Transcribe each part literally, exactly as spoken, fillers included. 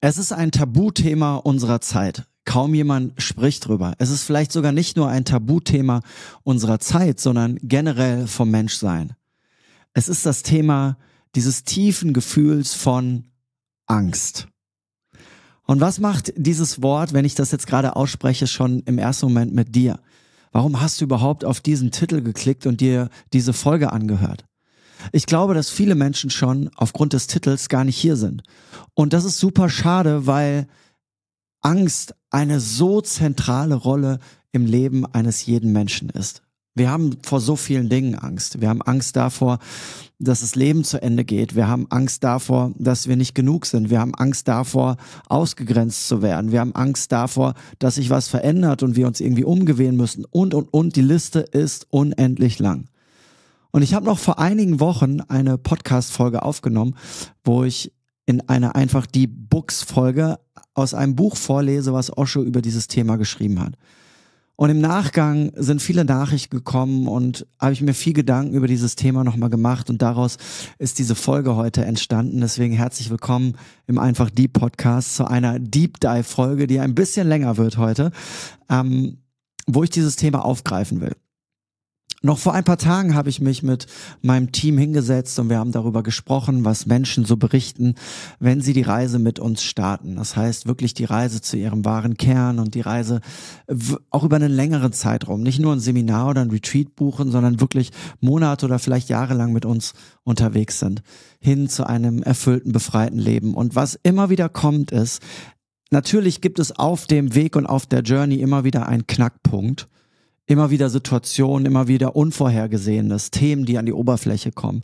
Es ist ein Tabuthema unserer Zeit. Kaum jemand spricht drüber. Es ist vielleicht sogar nicht nur ein Tabuthema unserer Zeit, sondern generell vom Menschsein. Es ist das Thema dieses tiefen Gefühls von Angst. Und was macht dieses Wort, wenn ich das jetzt gerade ausspreche, schon im ersten Moment mit dir? Warum hast du überhaupt auf diesen Titel geklickt und dir diese Folge angehört? Ich glaube, dass viele Menschen schon aufgrund des Titels gar nicht hier sind. Und das ist super schade, weil Angst eine so zentrale Rolle im Leben eines jeden Menschen ist. Wir haben vor so vielen Dingen Angst. Wir haben Angst davor, dass das Leben zu Ende geht. Wir haben Angst davor, dass wir nicht genug sind. Wir haben Angst davor, ausgegrenzt zu werden. Wir haben Angst davor, dass sich was verändert und wir uns irgendwie umgewöhnen müssen. Und, und, und. Die Liste ist unendlich lang. Und ich habe noch vor einigen Wochen eine Podcast-Folge aufgenommen, wo ich in einer einfach die Books-Folge aus einem Buch vorlese, was Osho über dieses Thema geschrieben hat. Und im Nachgang sind viele Nachrichten gekommen und habe ich mir viel Gedanken über dieses Thema nochmal gemacht und daraus ist diese Folge heute entstanden. Deswegen herzlich willkommen im Einfach Deep Podcast zu einer Deep Dive Folge, die ein bisschen länger wird heute, ähm, wo ich dieses Thema aufgreifen will. Noch vor ein paar Tagen habe ich mich mit meinem Team hingesetzt und wir haben darüber gesprochen, was Menschen so berichten, wenn sie die Reise mit uns starten. Das heißt wirklich die Reise zu ihrem wahren Kern und die Reise auch über einen längeren Zeitraum. Nicht nur ein Seminar oder ein Retreat buchen, sondern wirklich Monate oder vielleicht Jahre lang mit uns unterwegs sind. Hin zu einem erfüllten, befreiten Leben. Und was immer wieder kommt ist, natürlich gibt es auf dem Weg und auf der Journey immer wieder einen Knackpunkt. Immer wieder Situationen, immer wieder Unvorhergesehenes, Themen, die an die Oberfläche kommen.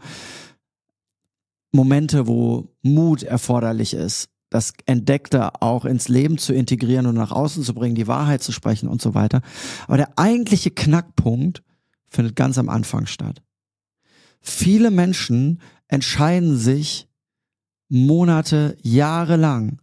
Momente, wo Mut erforderlich ist, das Entdeckte auch ins Leben zu integrieren und nach außen zu bringen, die Wahrheit zu sprechen und so weiter. Aber der eigentliche Knackpunkt findet ganz am Anfang statt. Viele Menschen entscheiden sich Monate, Jahre lang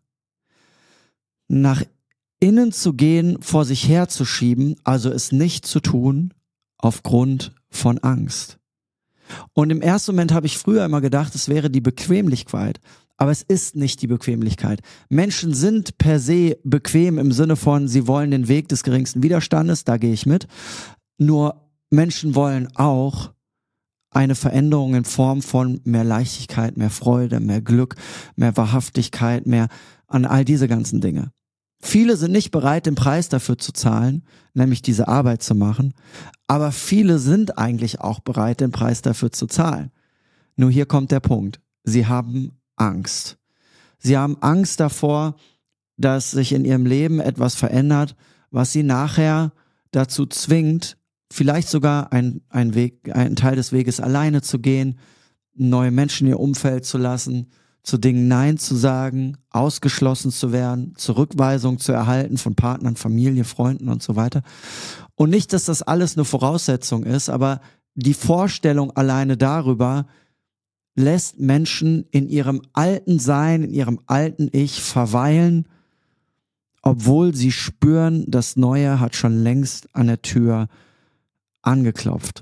nach innen zu gehen, vor sich herzuschieben, also es nicht zu tun, aufgrund von Angst. Und im ersten Moment habe ich früher immer gedacht, es wäre die Bequemlichkeit, aber es ist nicht die Bequemlichkeit. Menschen sind per se bequem im Sinne von, sie wollen den Weg des geringsten Widerstandes, da gehe ich mit. Nur Menschen wollen auch eine Veränderung in Form von mehr Leichtigkeit, mehr Freude, mehr Glück, mehr Wahrhaftigkeit, mehr an all diese ganzen Dinge. Viele sind nicht bereit, den Preis dafür zu zahlen, nämlich diese Arbeit zu machen, aber viele sind eigentlich auch bereit, den Preis dafür zu zahlen. Nur hier kommt der Punkt. Sie haben Angst. Sie haben Angst davor, dass sich in ihrem Leben etwas verändert, was sie nachher dazu zwingt, vielleicht sogar ein, ein Weg, einen Teil des Weges alleine zu gehen, neue Menschen in ihr Umfeld zu lassen, zu Dingen Nein zu sagen, ausgeschlossen zu werden, Zurückweisung zu erhalten von Partnern, Familie, Freunden und so weiter. Und nicht, dass das alles eine Voraussetzung ist, aber die Vorstellung alleine darüber lässt Menschen in ihrem alten Sein, in ihrem alten Ich verweilen, obwohl sie spüren, das Neue hat schon längst an der Tür angeklopft.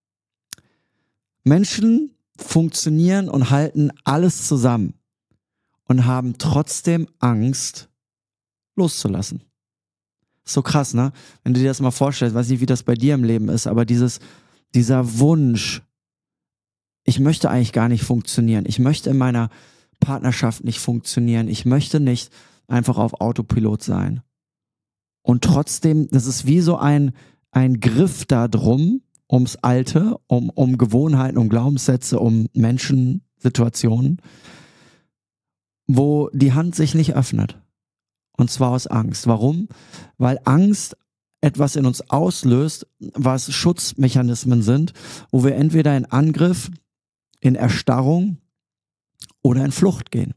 Menschen funktionieren und halten alles zusammen und haben trotzdem Angst, loszulassen. So krass, ne? Wenn du dir das mal vorstellst, weiß nicht, wie das bei dir im Leben ist, aber dieses, dieser Wunsch, ich möchte eigentlich gar nicht funktionieren, ich möchte in meiner Partnerschaft nicht funktionieren, ich möchte nicht einfach auf Autopilot sein. Und trotzdem, das ist wie so ein, ein Griff da drum, ums Alte, um, um Gewohnheiten, um Glaubenssätze, um Menschen, Situationen, wo die Hand sich nicht öffnet. Und zwar aus Angst. Warum? Weil Angst etwas in uns auslöst, was Schutzmechanismen sind, wo wir entweder in Angriff, in Erstarrung oder in Flucht gehen.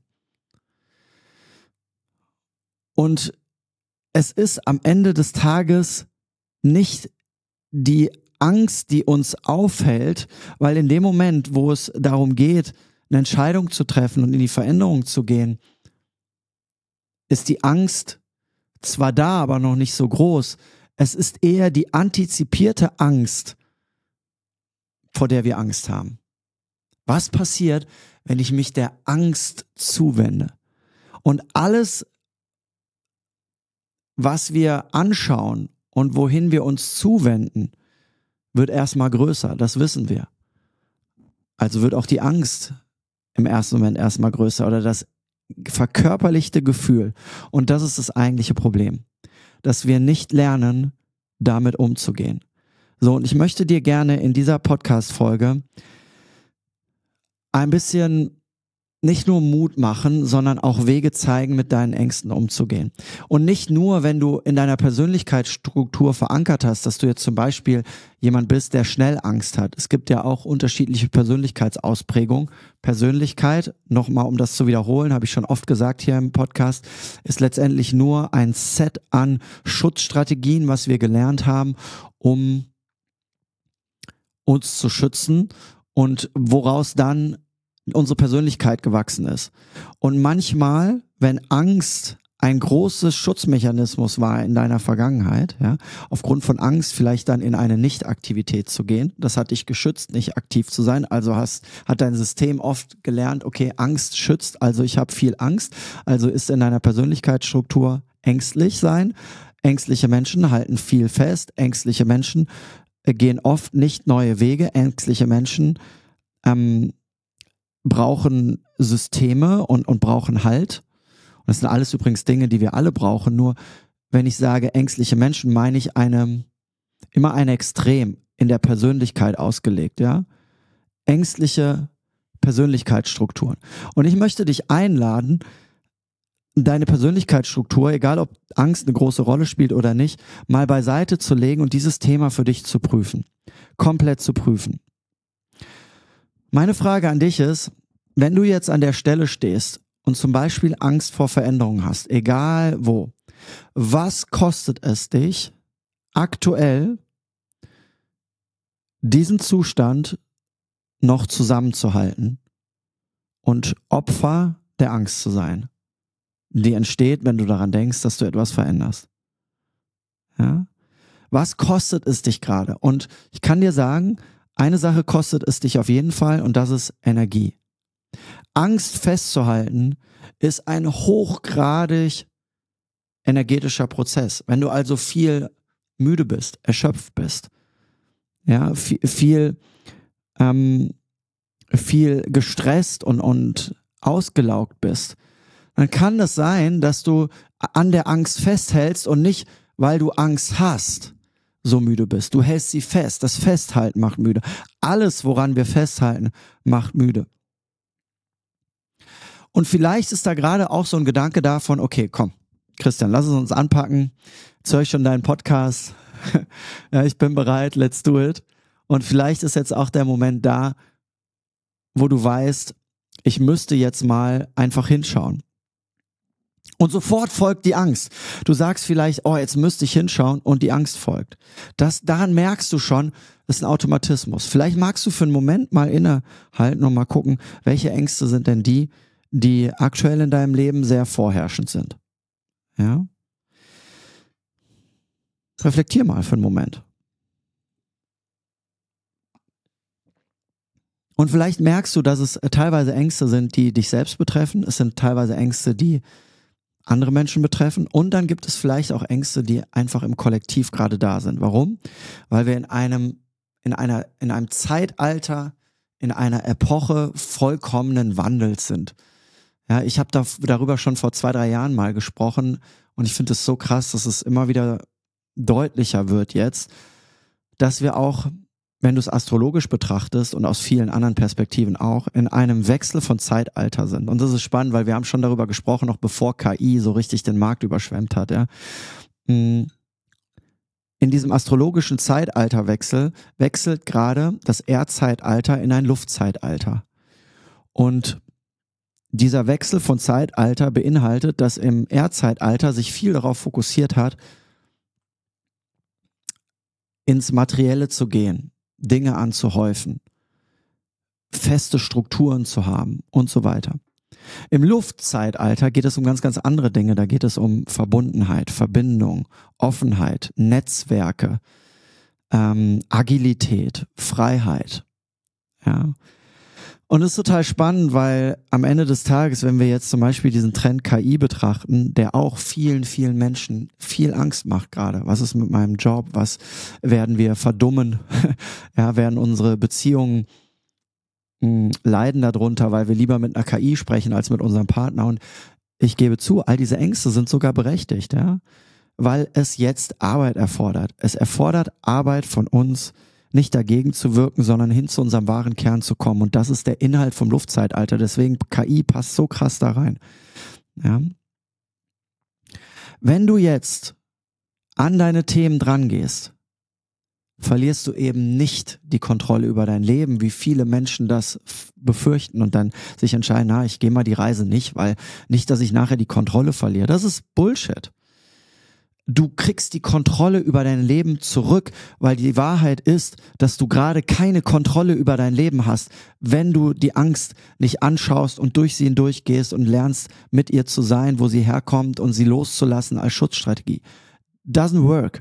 Und es ist am Ende des Tages nicht die Angst, die uns aufhält, weil in dem Moment, wo es darum geht, eine Entscheidung zu treffen und in die Veränderung zu gehen, ist die Angst zwar da, aber noch nicht so groß. Es ist eher die antizipierte Angst, vor der wir Angst haben. Was passiert, wenn ich mich der Angst zuwende? Und alles, was wir anschauen und wohin wir uns zuwenden, wird erstmal größer, das wissen wir. Also wird auch die Angst im ersten Moment erstmal größer oder das verkörperlichte Gefühl. Und das ist das eigentliche Problem, dass wir nicht lernen, damit umzugehen. So, und ich möchte dir gerne in dieser Podcast-Folge ein bisschen nicht nur Mut machen, sondern auch Wege zeigen, mit deinen Ängsten umzugehen. Und nicht nur, wenn du in deiner Persönlichkeitsstruktur verankert hast, dass du jetzt zum Beispiel jemand bist, der schnell Angst hat. Es gibt ja auch unterschiedliche Persönlichkeitsausprägungen. Persönlichkeit, nochmal um das zu wiederholen, habe ich schon oft gesagt hier im Podcast, ist letztendlich nur ein Set an Schutzstrategien, was wir gelernt haben, um uns zu schützen und woraus dann unsere Persönlichkeit gewachsen ist. Und manchmal, wenn Angst ein großes Schutzmechanismus war in deiner Vergangenheit, ja, aufgrund von Angst vielleicht dann in eine Nichtaktivität zu gehen, das hat dich geschützt, nicht aktiv zu sein, also hast, hat dein System oft gelernt, okay, Angst schützt, also ich habe viel Angst, also ist in deiner Persönlichkeitsstruktur ängstlich sein. Ängstliche Menschen halten viel fest, ängstliche Menschen äh, gehen oft nicht neue Wege, ängstliche Menschen ähm, brauchen Systeme und, und brauchen Halt. Und das sind alles übrigens Dinge, die wir alle brauchen. Nur wenn ich sage ängstliche Menschen, meine ich eine, immer ein Extrem in der Persönlichkeit ausgelegt, ja. Ängstliche Persönlichkeitsstrukturen. Und ich möchte dich einladen, deine Persönlichkeitsstruktur, egal ob Angst eine große Rolle spielt oder nicht, mal beiseite zu legen und dieses Thema für dich zu prüfen. Komplett zu prüfen. Meine Frage an dich ist, wenn du jetzt an der Stelle stehst und zum Beispiel Angst vor Veränderungen hast, egal wo, was kostet es dich aktuell, diesen Zustand noch zusammenzuhalten und Opfer der Angst zu sein, die entsteht, wenn du daran denkst, dass du etwas veränderst? Ja? Was kostet es dich gerade? Und ich kann dir sagen, eine Sache kostet es dich auf jeden Fall und das ist Energie. Angst festzuhalten ist ein hochgradig energetischer Prozess. Wenn du also viel müde bist, erschöpft bist, ja, viel, viel, ähm, viel gestresst und, und ausgelaugt bist, dann kann es sein, dass du an der Angst festhältst und nicht, weil du Angst hast, so müde bist. Du hältst sie fest. Das Festhalten macht müde. Alles, woran wir festhalten, macht müde. Und vielleicht ist da gerade auch so ein Gedanke davon, okay, komm, Christian, lass es uns anpacken. Jetzt höre ich schon deinen Podcast. Ja, ich bin bereit, let's do it. Und vielleicht ist jetzt auch der Moment da, wo du weißt, ich müsste jetzt mal einfach hinschauen. Und sofort folgt die Angst. Du sagst vielleicht, oh, jetzt müsste ich hinschauen und die Angst folgt. Das, daran merkst du schon, das ist ein Automatismus. Vielleicht magst du für einen Moment mal innehalten und mal gucken, welche Ängste sind denn die, die aktuell in deinem Leben sehr vorherrschend sind. Ja? Reflektier mal für einen Moment. Und vielleicht merkst du, dass es teilweise Ängste sind, die dich selbst betreffen. Es sind teilweise Ängste, die andere Menschen betreffen. Und dann gibt es vielleicht auch Ängste, die einfach im Kollektiv gerade da sind. Warum? Weil wir in einem, in einer, in einem Zeitalter, in einer Epoche vollkommenen Wandels sind. Ja, ich habe da, darüber schon vor zwei, drei Jahren mal gesprochen und ich finde es so krass, dass es immer wieder deutlicher wird jetzt, dass wir auch, wenn du es astrologisch betrachtest und aus vielen anderen Perspektiven auch, in einem Wechsel von Zeitalter sind. Und das ist spannend, weil wir haben schon darüber gesprochen, noch bevor K I so richtig den Markt überschwemmt hat. Ja. In diesem astrologischen Zeitalterwechsel wechselt gerade das Erdzeitalter in ein Luftzeitalter. Und dieser Wechsel von Zeitalter beinhaltet, dass im Erdzeitalter sich viel darauf fokussiert hat, ins Materielle zu gehen, Dinge anzuhäufen, feste Strukturen zu haben und so weiter. Im Luftzeitalter geht es um ganz, ganz andere Dinge. Da geht es um Verbundenheit, Verbindung, Offenheit, Netzwerke, ähm, Agilität, Freiheit. Ja. Und es ist total spannend, weil am Ende des Tages, wenn wir jetzt zum Beispiel diesen Trend K I betrachten, der auch vielen, vielen Menschen viel Angst macht gerade. Was ist mit meinem Job? Was werden wir verdummen? Ja, werden unsere Beziehungen mh, leiden darunter, weil wir lieber mit einer K I sprechen als mit unserem Partner? Und ich gebe zu, all diese Ängste sind sogar berechtigt, ja, weil es jetzt Arbeit erfordert. Es erfordert Arbeit von uns, nicht dagegen zu wirken, sondern hin zu unserem wahren Kern zu kommen. Und das ist der Inhalt vom Luftzeitalter. Deswegen K I passt so krass da rein. Ja. Wenn du jetzt an deine Themen dran gehst, verlierst du eben nicht die Kontrolle über dein Leben, wie viele Menschen das befürchten und dann sich entscheiden, na, ich gehe mal die Reise nicht, weil nicht, dass ich nachher die Kontrolle verliere. Das ist Bullshit. Du kriegst die Kontrolle über dein Leben zurück, weil die Wahrheit ist, dass du gerade keine Kontrolle über dein Leben hast, wenn du die Angst nicht anschaust und durch sie hindurchgehst und lernst, mit ihr zu sein, wo sie herkommt und sie loszulassen als Schutzstrategie. Doesn't work.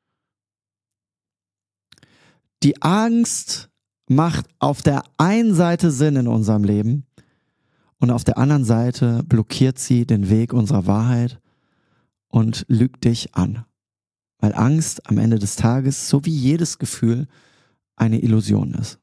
Die Angst macht auf der einen Seite Sinn in unserem Leben und auf der anderen Seite blockiert sie den Weg unserer Wahrheit und lügt dich an. Weil Angst am Ende des Tages, so wie jedes Gefühl, eine Illusion ist.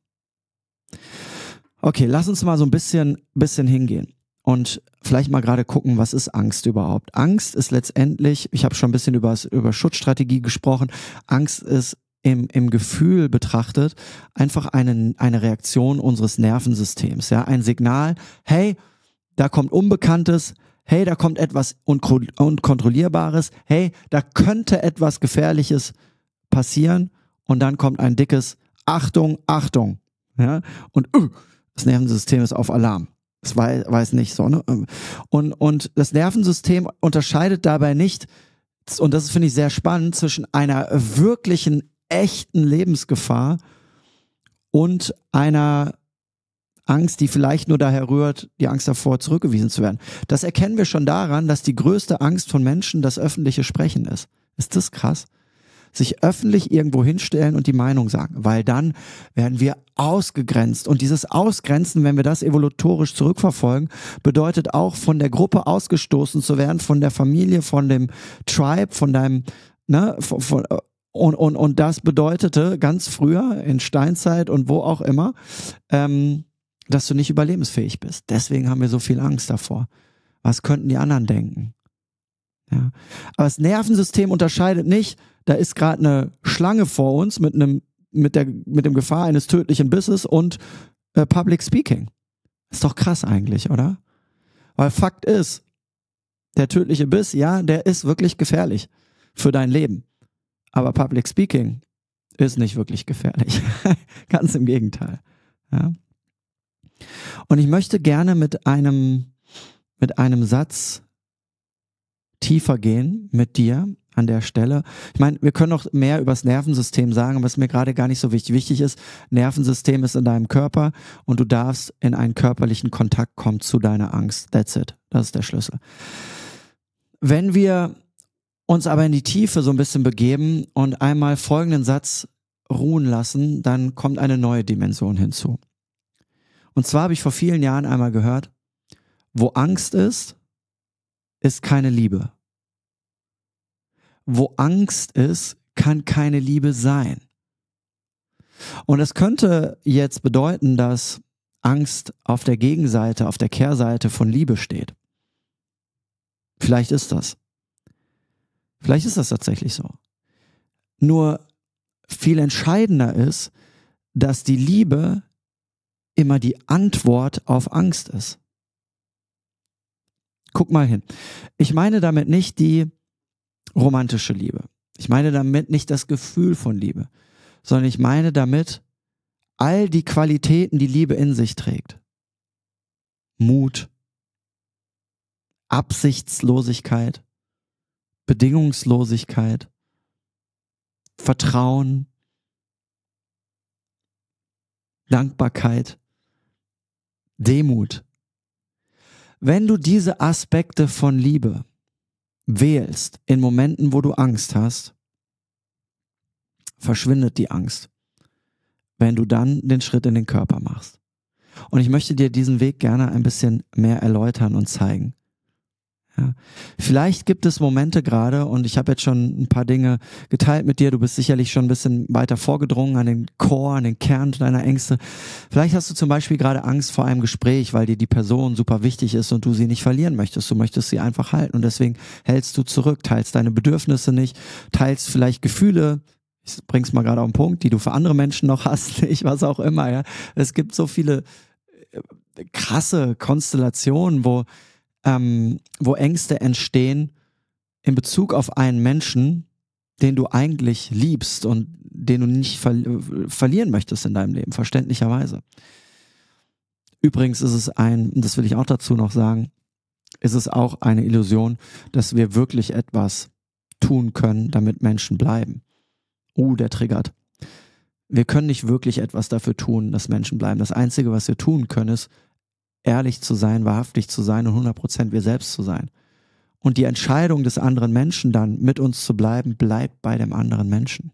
Okay, lass uns mal so ein bisschen, bisschen hingehen und vielleicht mal gerade gucken, was ist Angst überhaupt? Angst ist letztendlich, ich habe schon ein bisschen über, über Schutzstrategie gesprochen, Angst ist im, im Gefühl betrachtet einfach eine, eine Reaktion unseres Nervensystems, ja, ein Signal, hey, da kommt Unbekanntes, hey, da kommt etwas Unkontrollierbares, hey, da könnte etwas Gefährliches passieren und dann kommt ein dickes Achtung, Achtung, ja, und uh, das Nervensystem ist auf Alarm. Das weiß, weiß nicht so, ne? Und, und das Nervensystem unterscheidet dabei nicht, und das finde ich sehr spannend, zwischen einer wirklichen, echten Lebensgefahr und einer Angst, die vielleicht nur daher rührt, die Angst davor, zurückgewiesen zu werden. Das erkennen wir schon daran, dass die größte Angst von Menschen das öffentliche Sprechen ist. Ist das krass? Sich öffentlich irgendwo hinstellen und die Meinung sagen, weil dann werden wir ausgegrenzt. Und dieses Ausgrenzen, wenn wir das evolutorisch zurückverfolgen, bedeutet auch, von der Gruppe ausgestoßen zu werden, von der Familie, von dem Tribe, von deinem, ne, von, von, und, und, und das bedeutete ganz früher in Steinzeit und wo auch immer, ähm, dass du nicht überlebensfähig bist. Deswegen haben wir so viel Angst davor. Was könnten die anderen denken? Ja. Aber das Nervensystem unterscheidet nicht, da ist gerade eine Schlange vor uns mit einem, mit der, mit dem Gefahr eines tödlichen Bisses und äh, Public Speaking. Ist doch krass eigentlich, oder? Weil Fakt ist, der tödliche Biss, ja, der ist wirklich gefährlich für dein Leben. Aber Public Speaking ist nicht wirklich gefährlich. Ganz im Gegenteil. Ja. Und ich möchte gerne mit einem, mit einem Satz tiefer gehen mit dir an der Stelle. Ich meine, wir können noch mehr über das Nervensystem sagen, was mir gerade gar nicht so wichtig. Wichtig ist, Nervensystem ist in deinem Körper und du darfst in einen körperlichen Kontakt kommen zu deiner Angst. That's it. Das ist der Schlüssel. Wenn wir uns aber in die Tiefe so ein bisschen begeben und einmal folgenden Satz ruhen lassen, dann kommt eine neue Dimension hinzu. Und zwar habe ich vor vielen Jahren einmal gehört, wo Angst ist, ist keine Liebe. Wo Angst ist, kann keine Liebe sein. Und es könnte jetzt bedeuten, dass Angst auf der Gegenseite, auf der Kehrseite von Liebe steht. Vielleicht ist das. Vielleicht ist das tatsächlich so. Nur viel entscheidender ist, dass die Liebe immer die Antwort auf Angst ist. Guck mal hin. Ich meine damit nicht die romantische Liebe. Ich meine damit nicht das Gefühl von Liebe, sondern ich meine damit all die Qualitäten, die Liebe in sich trägt. Mut, Absichtslosigkeit, Bedingungslosigkeit, Vertrauen, Dankbarkeit, Demut. Wenn du diese Aspekte von Liebe wählst in Momenten, wo du Angst hast, verschwindet die Angst, wenn du dann den Schritt in den Körper machst. Und ich möchte dir diesen Weg gerne ein bisschen mehr erläutern und zeigen. Ja. Vielleicht gibt es Momente gerade, und ich habe jetzt schon ein paar Dinge geteilt mit dir, du bist sicherlich schon ein bisschen weiter vorgedrungen an den Core, an den Kern deiner Ängste. Vielleicht hast du zum Beispiel gerade Angst vor einem Gespräch, weil dir die Person super wichtig ist und du sie nicht verlieren möchtest. Du möchtest sie einfach halten und deswegen hältst du zurück, teilst deine Bedürfnisse nicht, teilst vielleicht Gefühle, ich bring's mal gerade auf den Punkt, die du für andere Menschen noch hast, nicht, was auch immer. Ja. Es gibt so viele krasse Konstellationen, wo Ähm, wo Ängste entstehen in Bezug auf einen Menschen, den du eigentlich liebst und den du nicht ver verlieren möchtest in deinem Leben, verständlicherweise. Übrigens ist es ein, das will ich auch dazu noch sagen, ist es auch eine Illusion, dass wir wirklich etwas tun können, damit Menschen bleiben. Uh, der triggert. Wir können nicht wirklich etwas dafür tun, dass Menschen bleiben. Das Einzige, was wir tun können, ist, ehrlich zu sein, wahrhaftig zu sein und hundert Prozent wir selbst zu sein. Und die Entscheidung des anderen Menschen dann, mit uns zu bleiben, bleibt bei dem anderen Menschen.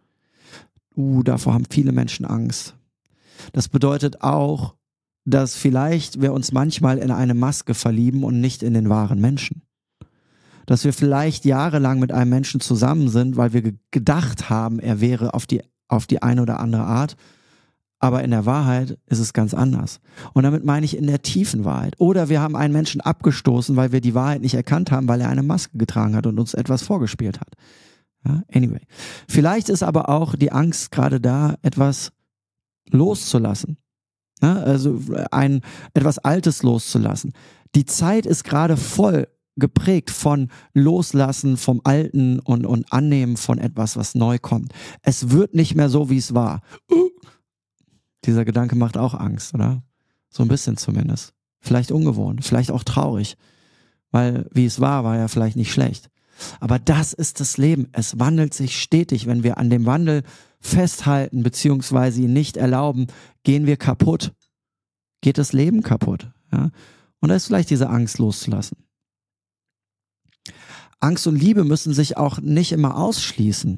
Uh, davor haben viele Menschen Angst. Das bedeutet auch, dass vielleicht wir uns manchmal in eine Maske verlieben und nicht in den wahren Menschen. Dass wir vielleicht jahrelang mit einem Menschen zusammen sind, weil wir ge- gedacht haben, er wäre auf die, auf die eine oder andere Art. Aber in der Wahrheit ist es ganz anders. Und damit meine ich in der tiefen Wahrheit. Oder wir haben einen Menschen abgestoßen, weil wir die Wahrheit nicht erkannt haben, weil er eine Maske getragen hat und uns etwas vorgespielt hat. Ja, anyway. Vielleicht ist aber auch die Angst gerade da, etwas loszulassen. Ja, also ein, etwas Altes loszulassen. Die Zeit ist gerade voll geprägt von Loslassen vom Alten und, und Annehmen von etwas, was neu kommt. Es wird nicht mehr so, wie es war. Uh. Dieser Gedanke macht auch Angst, oder? So ein bisschen zumindest. Vielleicht ungewohnt, vielleicht auch traurig, weil wie es war, war ja vielleicht nicht schlecht. Aber das ist das Leben. Es wandelt sich stetig. Wenn wir an dem Wandel festhalten beziehungsweise ihn nicht erlauben, gehen wir kaputt. Geht das Leben kaputt. Ja? Und da ist vielleicht diese Angst loszulassen. Angst und Liebe müssen sich auch nicht immer ausschließen.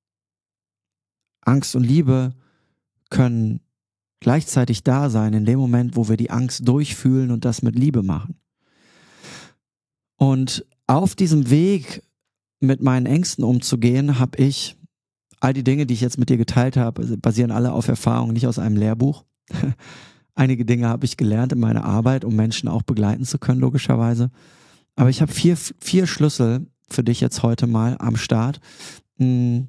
Angst und Liebe können gleichzeitig da sein in dem Moment, wo wir die Angst durchfühlen und das mit Liebe machen. Und auf diesem Weg, mit meinen Ängsten umzugehen, habe ich all die Dinge, die ich jetzt mit dir geteilt habe, basieren alle auf Erfahrungen, nicht aus einem Lehrbuch. Einige Dinge habe ich gelernt in meiner Arbeit, um Menschen auch begleiten zu können, logischerweise. Aber ich habe vier, vier Schlüssel für dich jetzt heute mal am Start, die,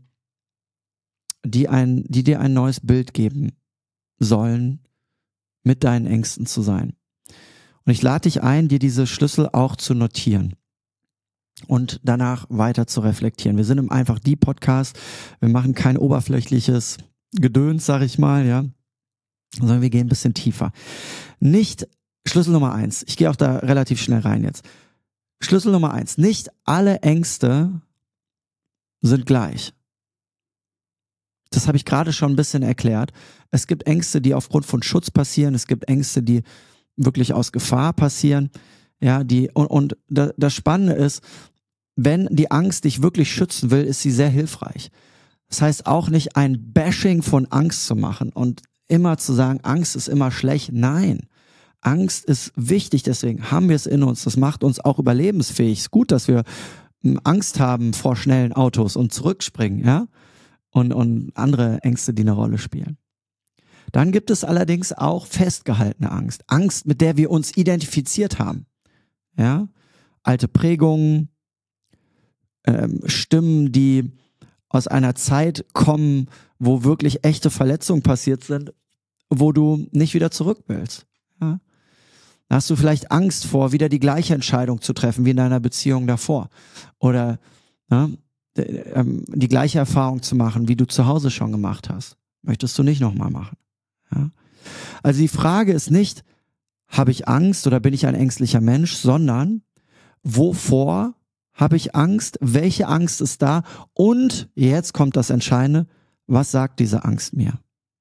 ein, die dir ein neues Bild geben sollen, mit deinen Ängsten zu sein. Und ich lade dich ein, dir diese Schlüssel auch zu notieren und danach weiter zu reflektieren. Wir sind im Einfach die Podcast. Wir machen kein oberflächliches Gedöns, sag ich mal, ja, sondern wir gehen ein bisschen tiefer. Nicht Schlüssel Nummer eins. Ich gehe auch da relativ schnell rein jetzt. Schlüssel Nummer eins. Nicht alle Ängste sind gleich. Das habe ich gerade schon ein bisschen erklärt. Es gibt Ängste, die aufgrund von Schutz passieren. Es gibt Ängste, die wirklich aus Gefahr passieren. Ja, die, und, und das Spannende ist, wenn die Angst dich wirklich schützen will, ist sie sehr hilfreich. Das heißt auch nicht ein Bashing von Angst zu machen und immer zu sagen, Angst ist immer schlecht. Nein, Angst ist wichtig, deswegen haben wir es in uns. Das macht uns auch überlebensfähig. Es ist gut, dass wir Angst haben vor schnellen Autos und zurückspringen, ja, und, und andere Ängste, die eine Rolle spielen. Dann gibt es allerdings auch festgehaltene Angst. Angst, mit der wir uns identifiziert haben. Ja, alte Prägungen, ähm, Stimmen, die aus einer Zeit kommen, wo wirklich echte Verletzungen passiert sind, wo du nicht wieder zurück willst. Ja? Da hast du vielleicht Angst vor, wieder die gleiche Entscheidung zu treffen wie in deiner Beziehung davor. Oder ja, die gleiche Erfahrung zu machen, wie du zu Hause schon gemacht hast. Möchtest du nicht nochmal machen. Ja? Also die Frage ist nicht, habe ich Angst oder bin ich ein ängstlicher Mensch, sondern wovor habe ich Angst, welche Angst ist da und jetzt kommt das Entscheidende, was sagt diese Angst mir?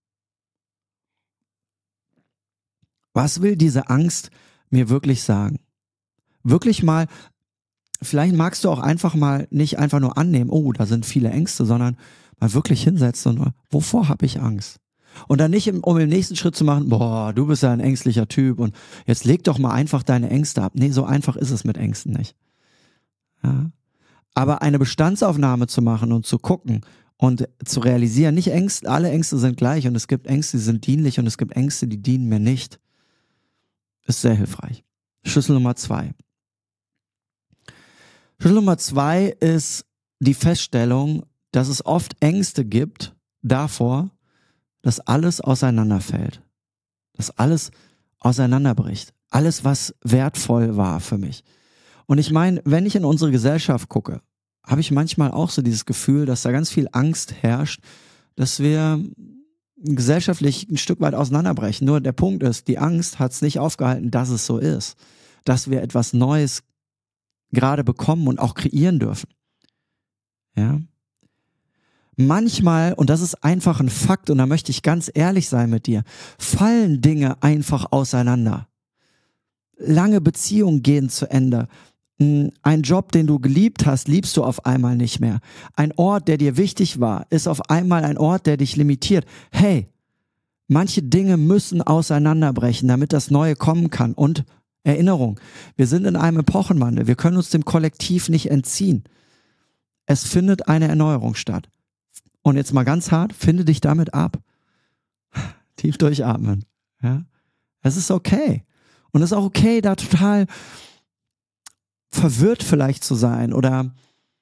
Was will diese Angst mir wirklich sagen? Wirklich mal, vielleicht magst du auch einfach mal nicht einfach nur annehmen, oh, da sind viele Ängste, sondern mal wirklich hinsetzen und wovor habe ich Angst? Und dann nicht, im, um im nächsten Schritt zu machen, boah, du bist ja ein ängstlicher Typ und jetzt leg doch mal einfach deine Ängste ab. Nee, so einfach ist es mit Ängsten nicht. Ja? Aber eine Bestandsaufnahme zu machen und zu gucken und zu realisieren, nicht Ängste, alle Ängste sind gleich und es gibt Ängste, die sind dienlich und es gibt Ängste, die dienen mir nicht, ist sehr hilfreich. Schlüssel Nummer zwei. Schlüssel Nummer zwei ist die Feststellung, dass es oft Ängste gibt davor, dass alles auseinanderfällt, dass alles auseinanderbricht, alles, was wertvoll war für mich. Und ich meine, wenn ich in unsere Gesellschaft gucke, habe ich manchmal auch so dieses Gefühl, dass da ganz viel Angst herrscht, dass wir gesellschaftlich ein Stück weit auseinanderbrechen. Nur der Punkt ist, die Angst hat es nicht aufgehalten, dass es so ist, dass wir etwas Neues gerade bekommen und auch kreieren dürfen. Ja. Manchmal, und das ist einfach ein Fakt, und da möchte ich ganz ehrlich sein mit dir, fallen Dinge einfach auseinander. Lange Beziehungen gehen zu Ende. Ein Job, den du geliebt hast, liebst du auf einmal nicht mehr. Ein Ort, der dir wichtig war, ist auf einmal ein Ort, der dich limitiert. Hey, manche Dinge müssen auseinanderbrechen, damit das Neue kommen kann. Und Erinnerung, wir sind in einem Epochenwandel. Wir können uns dem Kollektiv nicht entziehen. Es findet eine Erneuerung statt. Und jetzt mal ganz hart, finde dich damit ab. Tief durchatmen. Ja? Es ist okay. Und es ist auch okay, da total verwirrt vielleicht zu sein oder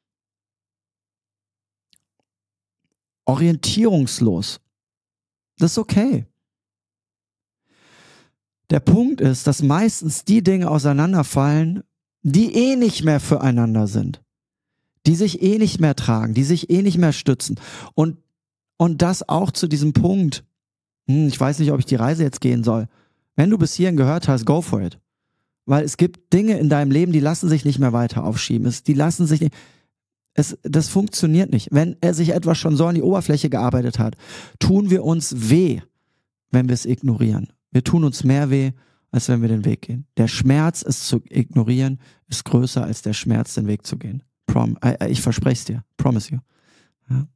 orientierungslos. Das ist okay. Der Punkt ist, dass meistens die Dinge auseinanderfallen, die eh nicht mehr füreinander sind, die sich eh nicht mehr tragen, die sich eh nicht mehr stützen. Und, und das auch zu diesem Punkt, hm, ich weiß nicht, ob ich die Reise jetzt gehen soll. Wenn du bis hierhin gehört hast, go for it. Weil es gibt Dinge in deinem Leben, die lassen sich nicht mehr weiter aufschieben. Es, die lassen sich nicht, es, das funktioniert nicht. Wenn er sich etwas schon so an die Oberfläche gearbeitet hat, tun wir uns weh, wenn wir es ignorieren. Wir tun uns mehr weh, als wenn wir den Weg gehen. Der Schmerz, es zu ignorieren, ist größer als der Schmerz, den Weg zu gehen. Prom, äh, ich verspreche es dir. Promise you. Ja.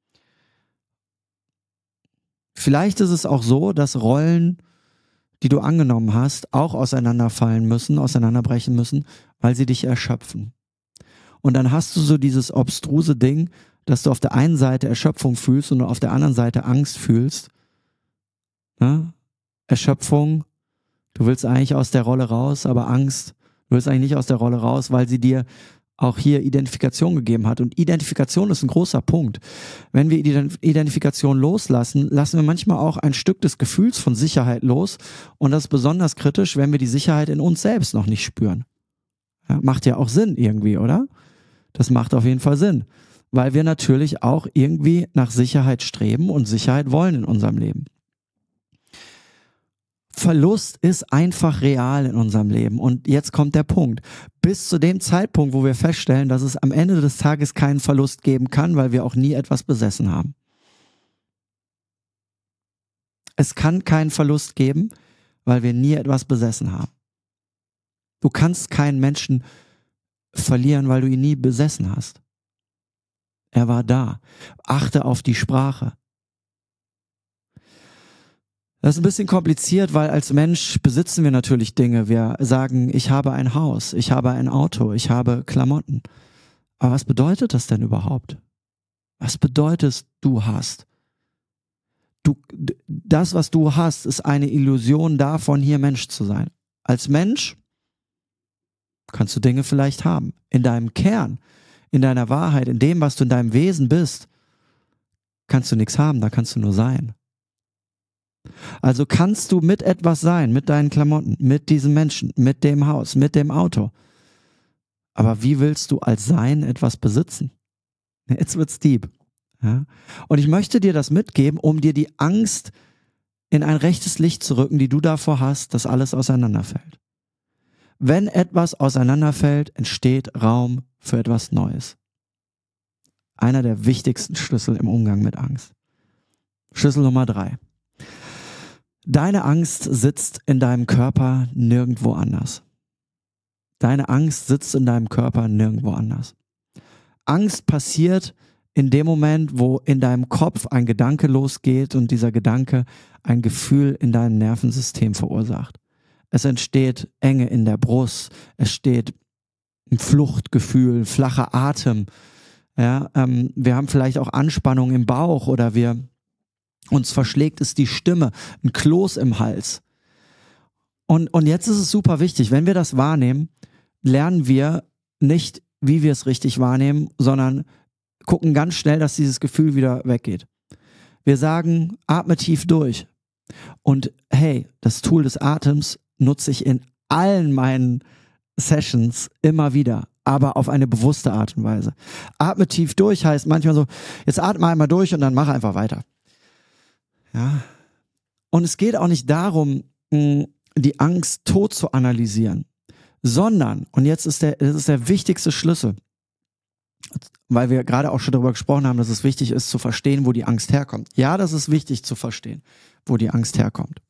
Vielleicht ist es auch so, dass Rollen, die du angenommen hast, auch auseinanderfallen müssen, auseinanderbrechen müssen, weil sie dich erschöpfen. Und dann hast du so dieses obstruse Ding, dass du auf der einen Seite Erschöpfung fühlst und auf der anderen Seite Angst fühlst. Ja? Erschöpfung, du willst eigentlich aus der Rolle raus, aber Angst, du willst eigentlich nicht aus der Rolle raus, weil sie dir auch hier Identifikation gegeben hat. Und Identifikation ist ein großer Punkt. Wenn wir Identifikation loslassen, lassen wir manchmal auch ein Stück des Gefühls von Sicherheit los. Und das ist besonders kritisch, wenn wir die Sicherheit in uns selbst noch nicht spüren. Ja, macht ja auch Sinn irgendwie, oder? Das macht auf jeden Fall Sinn. Weil wir natürlich auch irgendwie nach Sicherheit streben und Sicherheit wollen in unserem Leben. Verlust ist einfach real in unserem Leben. Und jetzt kommt der Punkt. Bis zu dem Zeitpunkt, wo wir feststellen, dass es am Ende des Tages keinen Verlust geben kann, weil wir auch nie etwas besessen haben. Es kann keinen Verlust geben, weil wir nie etwas besessen haben. Du kannst keinen Menschen verlieren, weil du ihn nie besessen hast. Er war da. Achte auf die Sprache. Das ist ein bisschen kompliziert, weil als Mensch besitzen wir natürlich Dinge. Wir sagen, ich habe ein Haus, ich habe ein Auto, ich habe Klamotten. Aber was bedeutet das denn überhaupt? Was bedeutet es, du hast? Du, das, was du hast, ist eine Illusion davon, hier Mensch zu sein. Als Mensch kannst du Dinge vielleicht haben. In deinem Kern, in deiner Wahrheit, in dem, was du in deinem Wesen bist, kannst du nichts haben, da kannst du nur sein. Also kannst du mit etwas sein, mit deinen Klamotten, mit diesem Menschen, mit dem Haus, mit dem Auto. Aber wie willst du als Sein etwas besitzen? Jetzt wird's deep. Ja? Und ich möchte dir das mitgeben, um dir die Angst in ein rechtes Licht zu rücken, die du davor hast, dass alles auseinanderfällt. Wenn etwas auseinanderfällt, entsteht Raum für etwas Neues. Einer der wichtigsten Schlüssel im Umgang mit Angst. Schlüssel Nummer drei. Deine Angst sitzt in deinem Körper nirgendwo anders. Deine Angst sitzt in deinem Körper nirgendwo anders. Angst passiert in dem Moment, wo in deinem Kopf ein Gedanke losgeht und dieser Gedanke ein Gefühl in deinem Nervensystem verursacht. Es entsteht Enge in der Brust, es steht ein Fluchtgefühl, flacher Atem. Ja, ähm, wir haben vielleicht auch Anspannung im Bauch oder wir uns verschlägt es die Stimme, ein Kloß im Hals. Und, und jetzt ist es super wichtig, wenn wir das wahrnehmen, lernen wir nicht, wie wir es richtig wahrnehmen, sondern gucken ganz schnell, dass dieses Gefühl wieder weggeht. Wir sagen, atme tief durch. Und hey, das Tool des Atems nutze ich in allen meinen Sessions immer wieder, aber auf eine bewusste Art und Weise. Atme tief durch heißt manchmal so, jetzt atme einmal durch und dann mach einfach weiter. Ja. Und es geht auch nicht darum, die Angst tot zu analysieren, sondern, und jetzt ist der, das ist der wichtigste Schlüssel, weil wir gerade auch schon darüber gesprochen haben, dass es wichtig ist zu verstehen, wo die Angst herkommt. Ja, das ist wichtig zu verstehen, wo die Angst herkommt.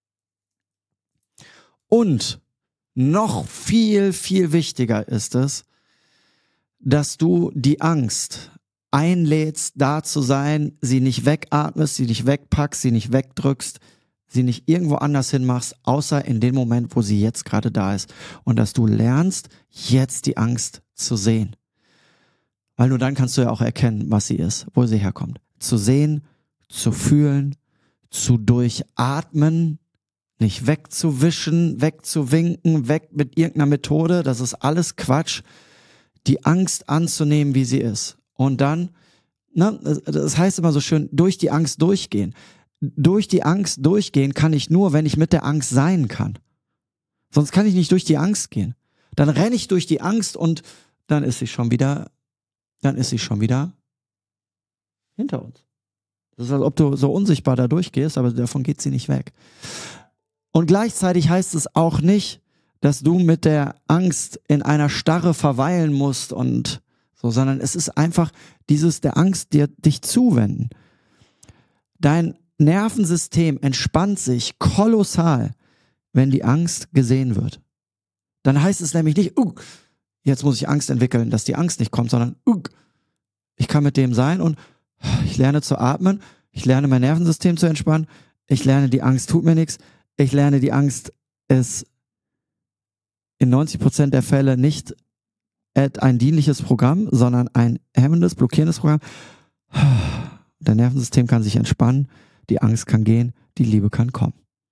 Und noch viel, viel wichtiger ist es, dass du die Angst einlädst, da zu sein, sie nicht wegatmest, sie nicht wegpackst, sie nicht wegdrückst, sie nicht irgendwo anders hinmachst, außer in dem Moment, wo sie jetzt gerade da ist. Und dass du lernst, jetzt die Angst zu sehen. Weil nur dann kannst du ja auch erkennen, was sie ist, wo sie herkommt. Zu sehen, zu fühlen, zu durchatmen, nicht wegzuwischen, wegzuwinken, weg mit irgendeiner Methode. Das ist alles Quatsch. Die Angst anzunehmen, wie sie ist. Und dann, ne, das heißt immer so schön, durch die Angst durchgehen. Durch die Angst durchgehen kann ich nur, wenn ich mit der Angst sein kann. Sonst kann ich nicht durch die Angst gehen. Dann renne ich durch die Angst und dann ist sie schon wieder, dann ist sie schon wieder hinter uns. Das ist, als ob du so unsichtbar da durchgehst, aber davon geht sie nicht weg. Und gleichzeitig heißt es auch nicht, dass du mit der Angst in einer Starre verweilen musst und so, sondern es ist einfach dieses der Angst dir dich zuwenden. Dein Nervensystem entspannt sich kolossal, wenn die Angst gesehen wird. Dann heißt es nämlich nicht, uh, jetzt muss ich Angst entwickeln, dass die Angst nicht kommt, sondern uh, ich kann mit dem sein und ich lerne zu atmen, ich lerne mein Nervensystem zu entspannen, ich lerne, die Angst tut mir nichts, ich lerne, die Angst ist in neunzig Prozent der Fälle nicht ein dienliches Programm, sondern ein hemmendes, blockierendes Programm. Dein Nervensystem kann sich entspannen, die Angst kann gehen, die Liebe kann kommen.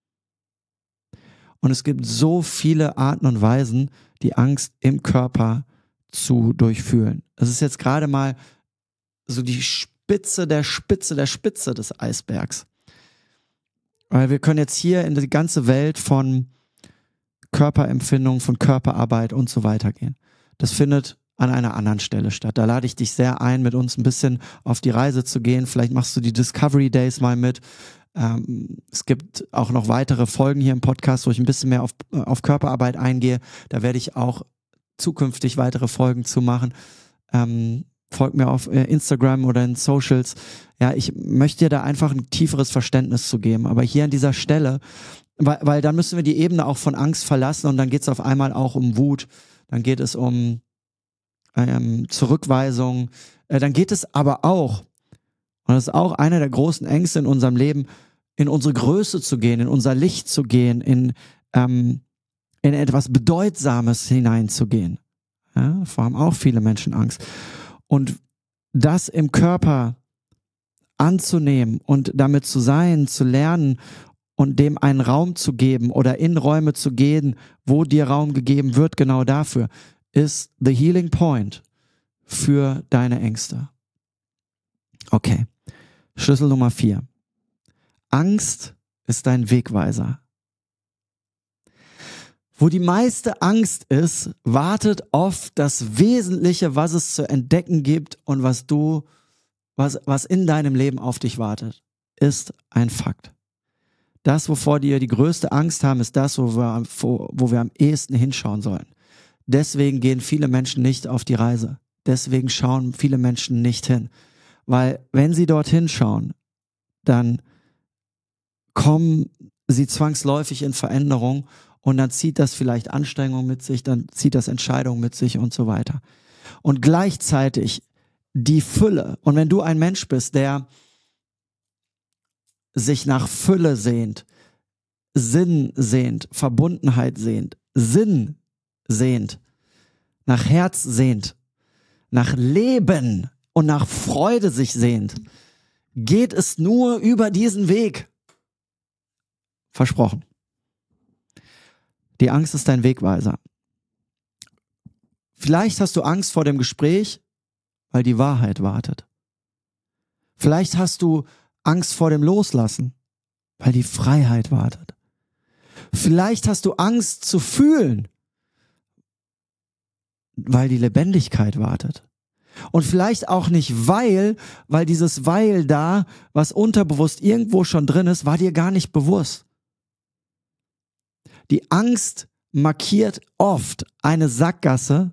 Und es gibt so viele Arten und Weisen, die Angst im Körper zu durchfühlen. Das ist jetzt gerade mal so die Spitze der Spitze der Spitze des Eisbergs. Weil wir können jetzt hier in die ganze Welt von Körperempfindung, von Körperarbeit und so weiter gehen. Das findet an einer anderen Stelle statt. Da lade ich dich sehr ein, mit uns ein bisschen auf die Reise zu gehen. Vielleicht machst du die Discovery Days mal mit. Ähm, es gibt auch noch weitere Folgen hier im Podcast, wo ich ein bisschen mehr auf, auf Körperarbeit eingehe. Da werde ich auch zukünftig weitere Folgen zu machen. Ähm, folgt mir auf Instagram oder in Socials. Ja, ich möchte dir da einfach ein tieferes Verständnis zu geben. Aber hier an dieser Stelle, weil, weil dann müssen wir die Ebene auch von Angst verlassen und dann geht es auf einmal auch um Wut. Dann geht es um ähm, Zurückweisung. Äh, dann geht es aber auch, und das ist auch einer der großen Ängste in unserem Leben, in unsere Größe zu gehen, in unser Licht zu gehen, in, ähm, in etwas Bedeutsames hineinzugehen. Ja, davor haben auch viele Menschen Angst. Und das im Körper anzunehmen und damit zu sein, zu lernen und dem einen Raum zu geben oder in Räume zu gehen, wo dir Raum gegeben wird, genau dafür, ist the healing point für deine Ängste. Okay, Schlüssel Nummer vier. Angst ist dein Wegweiser. Wo die meiste Angst ist, wartet oft das Wesentliche, was es zu entdecken gibt und was du, was, was in deinem Leben auf dich wartet, ist ein Fakt. Das, wovor wir die größte Angst haben, ist das, wo wir, wo, wo wir am ehesten hinschauen sollen. Deswegen gehen viele Menschen nicht auf die Reise. Deswegen schauen viele Menschen nicht hin. Weil wenn sie dorthin schauen, dann kommen sie zwangsläufig in Veränderung und dann zieht das vielleicht Anstrengung mit sich, dann zieht das Entscheidungen mit sich und so weiter. Und gleichzeitig die Fülle. Und wenn du ein Mensch bist, der sich nach Fülle sehnt, Sinn sehnt, Verbundenheit sehnt, Sinn sehnt, nach Herz sehnt, nach Leben und nach Freude sich sehnt, geht es nur über diesen Weg. Versprochen. Die Angst ist dein Wegweiser. Vielleicht hast du Angst vor dem Gespräch, weil die Wahrheit wartet. Vielleicht hast du Angst vor dem Loslassen, weil die Freiheit wartet. Vielleicht hast du Angst zu fühlen, weil die Lebendigkeit wartet. Und vielleicht auch nicht weil, weil dieses Weil da, was unterbewusst irgendwo schon drin ist, war dir gar nicht bewusst. Die Angst markiert oft eine Sackgasse.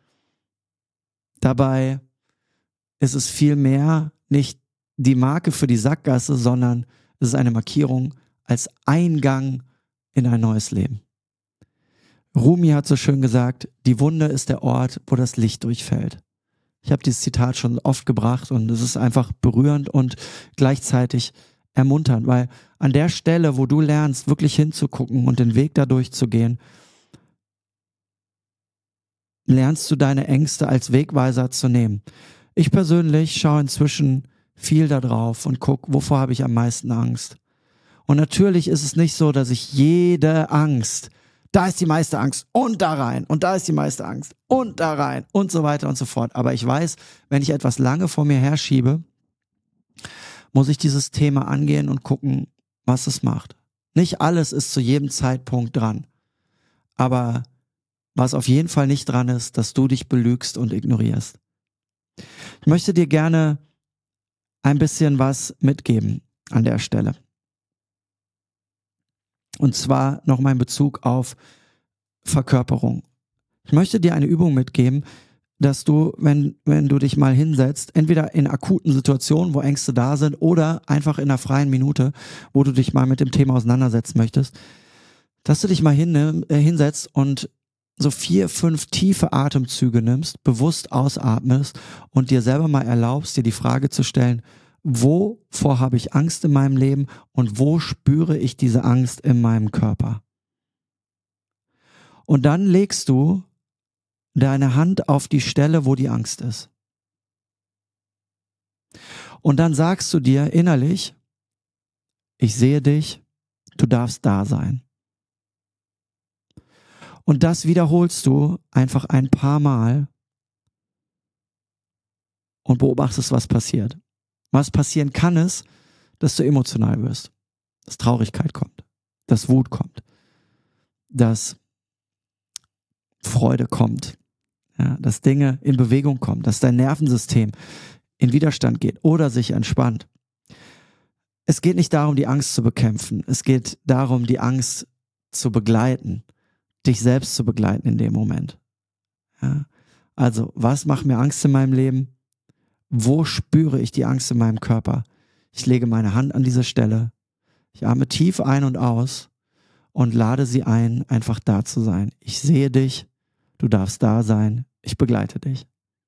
Dabei ist es vielmehr nicht die Marke für die Sackgasse, sondern es ist eine Markierung als Eingang in ein neues Leben. Rumi hat so schön gesagt, die Wunde ist der Ort, wo das Licht durchfällt. Ich habe dieses Zitat schon oft gebracht und es ist einfach berührend und gleichzeitig ermunternd, weil an der Stelle, wo du lernst, wirklich hinzugucken und den Weg dadurch zu gehen, lernst du deine Ängste als Wegweiser zu nehmen. Ich persönlich schaue inzwischen viel da drauf und gucke, wovor habe ich am meisten Angst. Und natürlich ist es nicht so, dass ich jede Angst, da ist die meiste Angst und da rein und da ist die meiste Angst und da rein und so weiter und so fort. Aber ich weiß, wenn ich etwas lange vor mir herschiebe, muss ich dieses Thema angehen und gucken, was es macht. Nicht alles ist zu jedem Zeitpunkt dran. Aber was auf jeden Fall nicht dran ist, dass du dich belügst und ignorierst. Ich möchte dir gerne ein bisschen was mitgeben an der Stelle. Und zwar nochmal in Bezug auf Verkörperung. Ich möchte dir eine Übung mitgeben, dass du, wenn, wenn du dich mal hinsetzt, entweder in akuten Situationen, wo Ängste da sind, oder einfach in einer freien Minute, wo du dich mal mit dem Thema auseinandersetzen möchtest, dass du dich mal hin, äh, hinsetzt und so vier, fünf tiefe Atemzüge nimmst, bewusst ausatmest und dir selber mal erlaubst, dir die Frage zu stellen, wovor habe ich Angst in meinem Leben und wo spüre ich diese Angst in meinem Körper? Und dann legst du deine Hand auf die Stelle, wo die Angst ist. Und dann sagst du dir innerlich, ich sehe dich, du darfst da sein. Und das wiederholst du einfach ein paar Mal und beobachtest, was passiert. Was passieren kann, ist, dass du emotional wirst, dass Traurigkeit kommt, dass Wut kommt, dass Freude kommt, ja, dass Dinge in Bewegung kommen, dass dein Nervensystem in Widerstand geht oder sich entspannt. Es geht nicht darum, die Angst zu bekämpfen. Es geht darum, die Angst zu begleiten, dich selbst zu begleiten in dem Moment. Ja, also, was macht mir Angst in meinem Leben? Wo spüre ich die Angst in meinem Körper? Ich lege meine Hand an diese Stelle. Ich atme tief ein und aus und lade sie ein, einfach da zu sein. Ich sehe dich, du darfst da sein, ich begleite dich.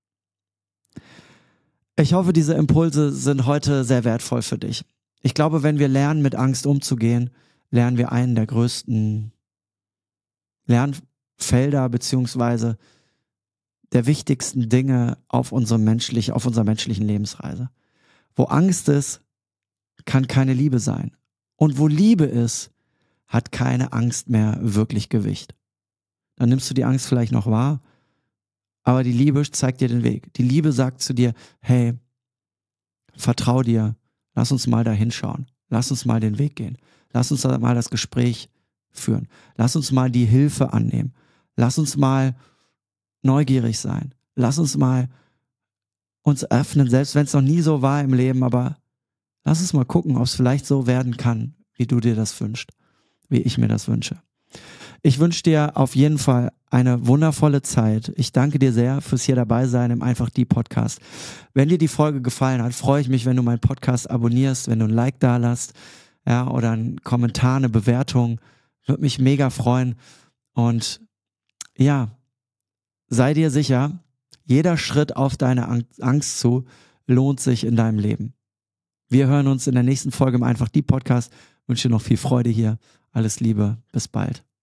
Ich hoffe, diese Impulse sind heute sehr wertvoll für dich. Ich glaube, wenn wir lernen, mit Angst umzugehen, lernen wir einen der größten Lernfelder beziehungsweise der wichtigsten Dinge auf, unserem menschlich, auf unserer menschlichen Lebensreise. Wo Angst ist, kann keine Liebe sein. Und wo Liebe ist, hat keine Angst mehr wirklich Gewicht. Dann nimmst du die Angst vielleicht noch wahr, aber die Liebe zeigt dir den Weg. Die Liebe sagt zu dir, hey, vertrau dir, lass uns mal da hinschauen. Lass uns mal den Weg gehen. Lass uns mal das Gespräch führen. Lass uns mal die Hilfe annehmen. Lass uns mal neugierig sein. Lass uns mal uns öffnen, selbst wenn es noch nie so war im Leben, aber lass uns mal gucken, ob es vielleicht so werden kann, wie du dir das wünschst, wie ich mir das wünsche. Ich wünsche dir auf jeden Fall eine wundervolle Zeit. Ich danke dir sehr fürs hier dabei sein im Einfach die Podcast. Wenn dir die Folge gefallen hat, freue ich mich, wenn du meinen Podcast abonnierst, wenn du ein Like da lässt, ja, oder einen Kommentar, eine Bewertung. Würde mich mega freuen. Und ja, sei dir sicher, Jeder Schritt auf deine Angst zu lohnt sich in deinem Leben. Wir hören uns in der nächsten Folge im Einfach die Podcast. Ich wünsche dir noch viel Freude hier. Alles Liebe, bis bald.